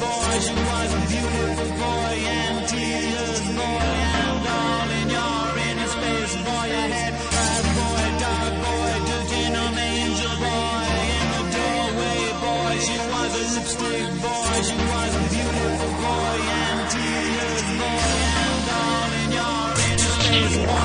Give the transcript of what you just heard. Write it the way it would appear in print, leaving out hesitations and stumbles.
boy, she was a beautiful boy, and tears, boy, and all in your inner space, boy, I had bad boy, dark boy, Duke angel boy, in the doorway, boy, she was a lipstick boy, she was a beautiful boy, and tears, boy, and all in your inner space, boy.